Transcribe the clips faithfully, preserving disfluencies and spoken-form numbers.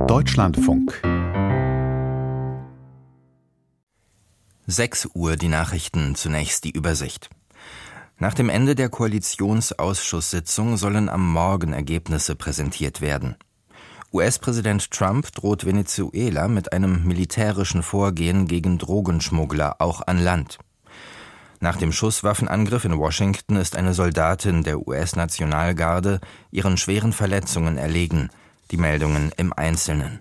Deutschlandfunk. sechs Uhr die Nachrichten, zunächst die Übersicht. Nach dem Ende der Koalitionsausschusssitzung sollen am Morgen Ergebnisse präsentiert werden. U S-Präsident Trump droht Venezuela mit einem militärischen Vorgehen gegen Drogenschmuggler, auch an Land. Nach dem Schusswaffenangriff in Washington ist eine Soldatin der U S-Nationalgarde ihren schweren Verletzungen erlegen. Die Meldungen im Einzelnen.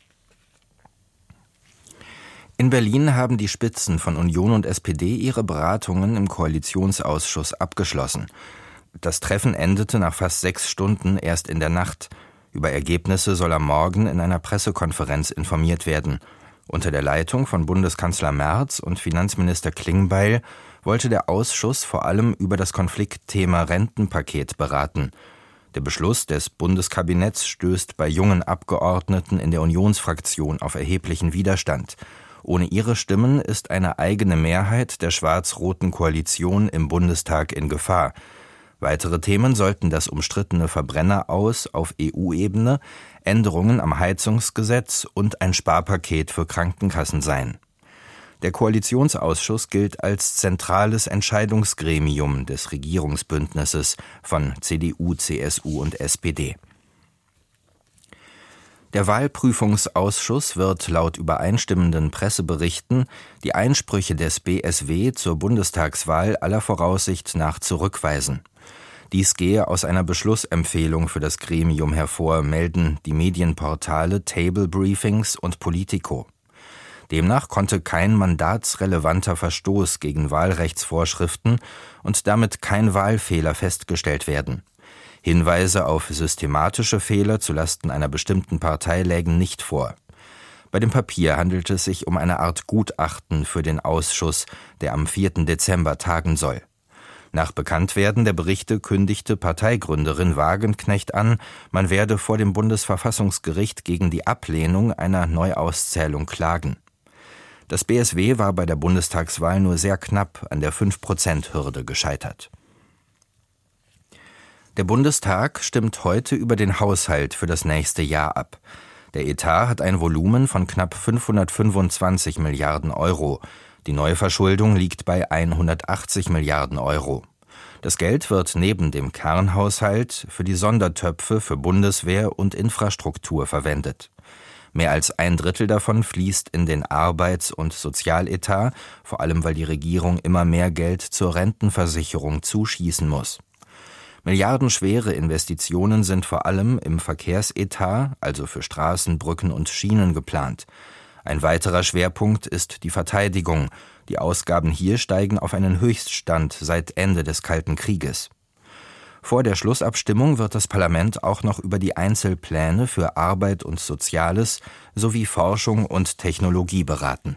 In Berlin haben die Spitzen von Union und S P D ihre Beratungen im Koalitionsausschuss abgeschlossen. Das Treffen endete nach fast sechs Stunden erst in der Nacht. Über Ergebnisse soll am Morgen in einer Pressekonferenz informiert werden. Unter der Leitung von Bundeskanzler Merz und Finanzminister Klingbeil wollte der Ausschuss vor allem über das Konfliktthema Rentenpaket beraten. Der Beschluss des Bundeskabinetts stößt bei jungen Abgeordneten in der Unionsfraktion auf erheblichen Widerstand. Ohne ihre Stimmen ist eine eigene Mehrheit der schwarz-roten Koalition im Bundestag in Gefahr. Weitere Themen sollten das umstrittene Verbrenneraus auf E U-Ebene, Änderungen am Heizungsgesetz und ein Sparpaket für Krankenkassen sein. Der Koalitionsausschuss gilt als zentrales Entscheidungsgremium des Regierungsbündnisses von C D U, C S U und S P D. Der Wahlprüfungsausschuss wird laut übereinstimmenden Presseberichten die Einsprüche des B S W zur Bundestagswahl aller Voraussicht nach zurückweisen. Dies gehe aus einer Beschlussempfehlung für das Gremium hervor, melden die Medienportale Table Briefings und Politico. Demnach konnte kein mandatsrelevanter Verstoß gegen Wahlrechtsvorschriften und damit kein Wahlfehler festgestellt werden. Hinweise auf systematische Fehler zulasten einer bestimmten Partei lägen nicht vor. Bei dem Papier handelt es sich um eine Art Gutachten für den Ausschuss, der am vierten Dezember tagen soll. Nach Bekanntwerden der Berichte kündigte Parteigründerin Wagenknecht an, man werde vor dem Bundesverfassungsgericht gegen die Ablehnung einer Neuauszählung klagen. Das B S W war bei der Bundestagswahl nur sehr knapp an der fünf Prozent Hürde gescheitert. Der Bundestag stimmt heute über den Haushalt für das nächste Jahr ab. Der Etat hat ein Volumen von knapp fünfhundertfünfundzwanzig Milliarden Euro. Die Neuverschuldung liegt bei hundertachtzig Milliarden Euro. Das Geld wird neben dem Kernhaushalt für die Sondertöpfe für Bundeswehr und Infrastruktur verwendet. Mehr als ein Drittel davon fließt in den Arbeits- und Sozialetat, vor allem weil die Regierung immer mehr Geld zur Rentenversicherung zuschießen muss. Milliardenschwere Investitionen sind vor allem im Verkehrsetat, also für Straßen, Brücken und Schienen geplant. Ein weiterer Schwerpunkt ist die Verteidigung. Die Ausgaben hier steigen auf einen Höchststand seit Ende des Kalten Krieges. Vor der Schlussabstimmung wird das Parlament auch noch über die Einzelpläne für Arbeit und Soziales sowie Forschung und Technologie beraten.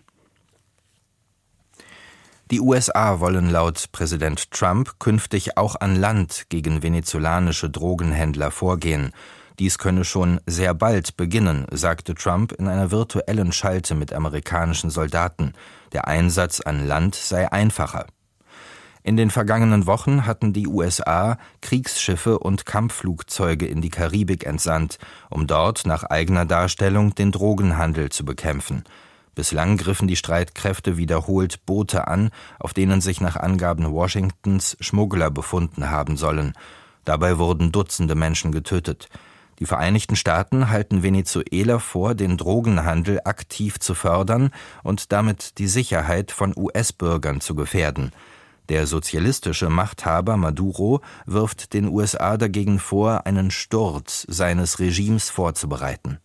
Die U S A wollen laut Präsident Trump künftig auch an Land gegen venezolanische Drogenhändler vorgehen. Dies könne schon sehr bald beginnen, sagte Trump in einer virtuellen Schalte mit amerikanischen Soldaten. Der Einsatz an Land sei einfacher. In den vergangenen Wochen hatten die U S A Kriegsschiffe und Kampfflugzeuge in die Karibik entsandt, um dort nach eigener Darstellung den Drogenhandel zu bekämpfen. Bislang griffen die Streitkräfte wiederholt Boote an, auf denen sich nach Angaben Washingtons Schmuggler befunden haben sollen. Dabei wurden Dutzende Menschen getötet. Die Vereinigten Staaten halten Venezuela vor, den Drogenhandel aktiv zu fördern und damit die Sicherheit von U S-Bürgern zu gefährden. Der sozialistische Machthaber Maduro wirft den U S A dagegen vor, einen Sturz seines Regimes vorzubereiten.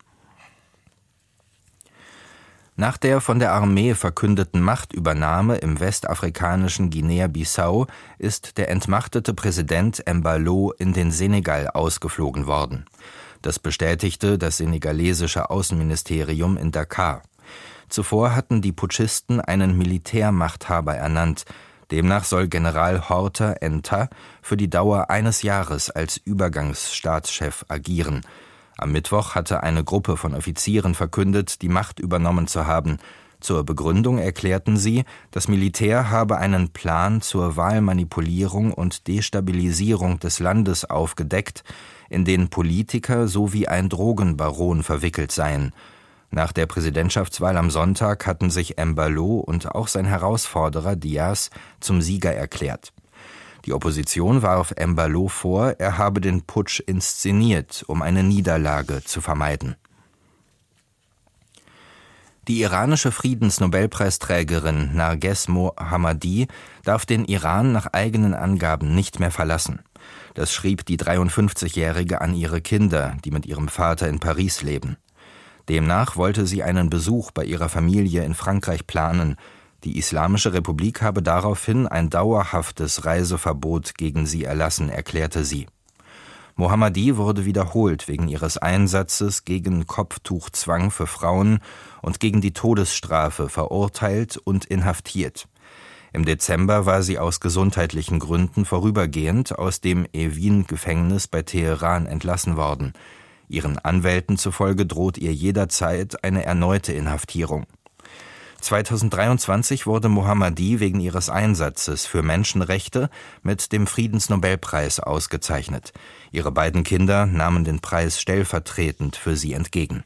Nach der von der Armee verkündeten Machtübernahme im westafrikanischen Guinea-Bissau ist der entmachtete Präsident Embalo in den Senegal ausgeflogen worden. Das bestätigte das senegalesische Außenministerium in Dakar. Zuvor hatten die Putschisten einen Militärmachthaber ernannt. Demnach soll General Horta Enta für die Dauer eines Jahres als Übergangsstaatschef agieren. Am Mittwoch hatte eine Gruppe von Offizieren verkündet, die Macht übernommen zu haben. Zur Begründung erklärten sie, das Militär habe einen Plan zur Wahlmanipulierung und Destabilisierung des Landes aufgedeckt, in denen Politiker sowie ein Drogenbaron verwickelt seien. Nach der Präsidentschaftswahl am Sonntag hatten sich Embalo und auch sein Herausforderer Diaz zum Sieger erklärt. Die Opposition warf Embalo vor, er habe den Putsch inszeniert, um eine Niederlage zu vermeiden. Die iranische Friedensnobelpreisträgerin Narges Mohammadi darf den Iran nach eigenen Angaben nicht mehr verlassen. Das schrieb die dreiundfünfzigjährige an ihre Kinder, die mit ihrem Vater in Paris leben. Demnach wollte sie einen Besuch bei ihrer Familie in Frankreich planen. Die Islamische Republik habe daraufhin ein dauerhaftes Reiseverbot gegen sie erlassen, erklärte sie. Mohammadi wurde wiederholt wegen ihres Einsatzes gegen Kopftuchzwang für Frauen und gegen die Todesstrafe verurteilt und inhaftiert. Im Dezember war sie aus gesundheitlichen Gründen vorübergehend aus dem Evin-Gefängnis bei Teheran entlassen worden. Ihren Anwälten zufolge droht ihr jederzeit eine erneute Inhaftierung. zweitausenddreiundzwanzig wurde Mohammadi wegen ihres Einsatzes für Menschenrechte mit dem Friedensnobelpreis ausgezeichnet. Ihre beiden Kinder nahmen den Preis stellvertretend für sie entgegen.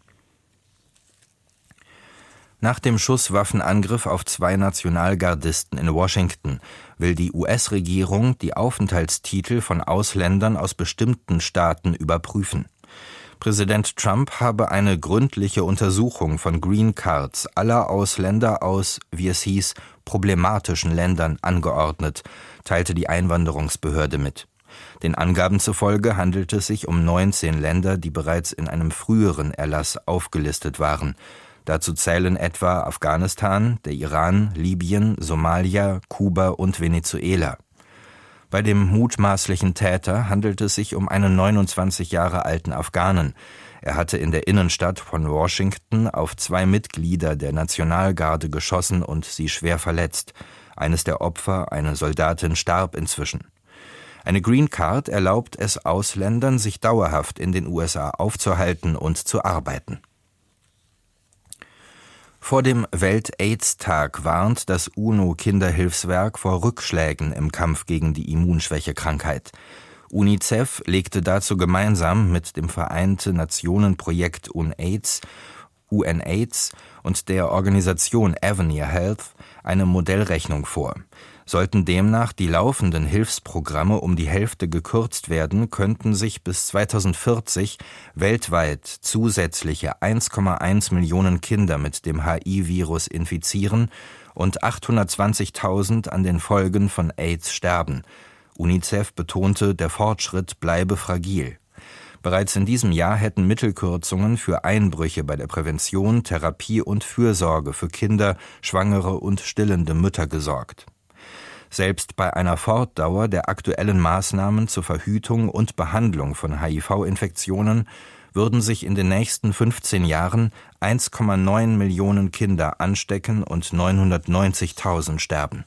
Nach dem Schusswaffenangriff auf zwei Nationalgardisten in Washington will die U S-Regierung die Aufenthaltstitel von Ausländern aus bestimmten Staaten überprüfen. Präsident Trump habe eine gründliche Untersuchung von Green Cards aller Ausländer aus, wie es hieß, problematischen Ländern angeordnet, teilte die Einwanderungsbehörde mit. Den Angaben zufolge handelt es sich um neunzehn Länder, die bereits in einem früheren Erlass aufgelistet waren. Dazu zählen etwa Afghanistan, der Iran, Libyen, Somalia, Kuba und Venezuela. Bei dem mutmaßlichen Täter handelt es sich um einen neunundzwanzig Jahre alten Afghanen. Er hatte in der Innenstadt von Washington auf zwei Mitglieder der Nationalgarde geschossen und sie schwer verletzt. Eines der Opfer, eine Soldatin, starb inzwischen. Eine Green Card erlaubt es Ausländern, sich dauerhaft in den U S A aufzuhalten und zu arbeiten. Vor dem Welt-Aids-Tag warnt das UNO-Kinderhilfswerk vor Rückschlägen im Kampf gegen die Immunschwächekrankheit. UNICEF legte dazu gemeinsam mit dem Vereinte-Nationen-Projekt UNAIDS, UNAIDS und der Organisation Avenir Health eine Modellrechnung vor. Sollten demnach die laufenden Hilfsprogramme um die Hälfte gekürzt werden, könnten sich bis zweitausendvierzig weltweit zusätzliche eins Komma eins Millionen Kinder mit dem H I-Virus infizieren und achthundertzwanzigtausend an den Folgen von AIDS sterben. UNICEF betonte, der Fortschritt bleibe fragil. Bereits in diesem Jahr hätten Mittelkürzungen für Einbrüche bei der Prävention, Therapie und Fürsorge für Kinder, Schwangere und stillende Mütter gesorgt. Selbst bei einer Fortdauer der aktuellen Maßnahmen zur Verhütung und Behandlung von H I V-Infektionen würden sich in den nächsten fünfzehn Jahren eins Komma neun Millionen Kinder anstecken und neunhundertneunzigtausend sterben.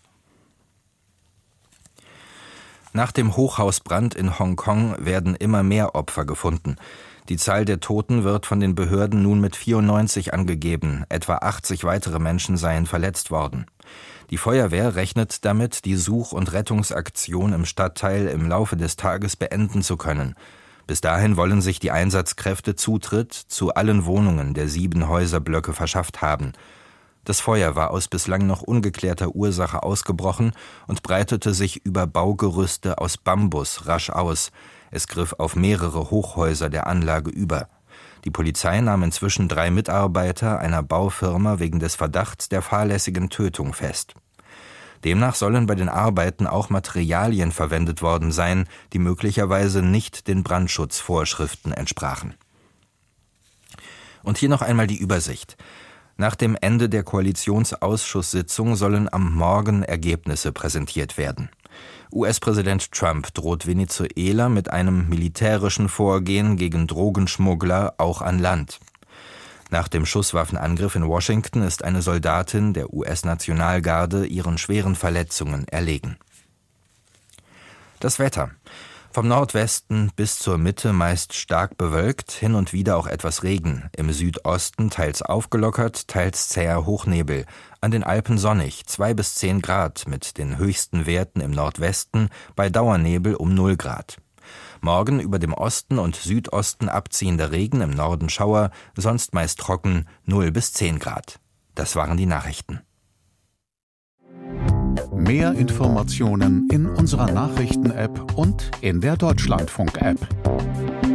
Nach dem Hochhausbrand in Hongkong werden immer mehr Opfer gefunden. Die Zahl der Toten wird von den Behörden nun mit vierundneunzig angegeben, etwa achtzig weitere Menschen seien verletzt worden. Die Feuerwehr rechnet damit, die Such- und Rettungsaktion im Stadtteil im Laufe des Tages beenden zu können. Bis dahin wollen sich die Einsatzkräfte Zutritt zu allen Wohnungen der sieben Häuserblöcke verschafft haben. Das Feuer war aus bislang noch ungeklärter Ursache ausgebrochen und breitete sich über Baugerüste aus Bambus rasch aus. Es griff auf mehrere Hochhäuser der Anlage über. Die Polizei nahm inzwischen drei Mitarbeiter einer Baufirma wegen des Verdachts der fahrlässigen Tötung fest. Demnach sollen bei den Arbeiten auch Materialien verwendet worden sein, die möglicherweise nicht den Brandschutzvorschriften entsprachen. Und hier noch einmal die Übersicht. Nach dem Ende der Koalitionsausschusssitzung sollen am Morgen Ergebnisse präsentiert werden. U S-Präsident Trump droht Venezuela mit einem militärischen Vorgehen gegen Drogenschmuggler auch an Land. Nach dem Schusswaffenangriff in Washington ist eine Soldatin der U S-Nationalgarde ihren schweren Verletzungen erlegen. Das Wetter. Vom Nordwesten bis zur Mitte meist stark bewölkt, hin und wieder auch etwas Regen. Im Südosten teils aufgelockert, teils zäher Hochnebel. An den Alpen sonnig, zwei bis zehn Grad, mit den höchsten Werten im Nordwesten bei Dauernebel um null Grad. Morgen über dem Osten und Südosten abziehender Regen, im Norden Schauer, sonst meist trocken, null bis zehn Grad. Das waren die Nachrichten. Mehr Informationen in unserer Nachrichten-App und in der Deutschlandfunk-App.